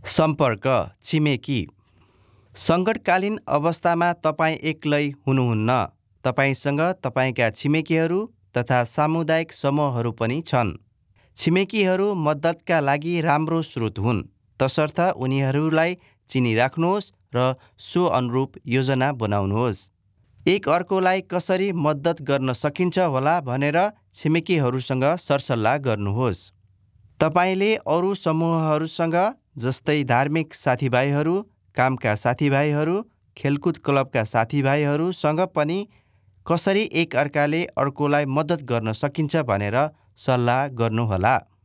सम्पर्क छिमेकी। सङ्कटकालीन अवस्थामा तपाईँ एक्लै हुनुहुन्न। तपाईसँग तपाईँका छिमेकीहरू तथा सामुदायिक समूहहरू पनि छन्। छिमेकीहरू मद्दतका लागि राम्रो स्रोत हुन्, तसर्थ उनीहरूलाई चिनिराख्नुहोस् र सो अनुरूप योजना बनाउनुहोस्। एक अर्कोलाई कसरी मद्दत गर्न सकिन्छ होला भनेर छिमेकीहरूसँग सरसल्लाह गर्नुहोस्। तपाईँले अरू समूहहरूसँग जस्तै धार्मिक साथीभाइहरू, कामका साथीभाइहरू, खेलकुद क्लबका साथीभाइहरूसँग पनि कसरी एक अर्काले अर्कोलाई मद्दत गर्न सकिन्छ भनेर सल्लाह गर्नुहोला।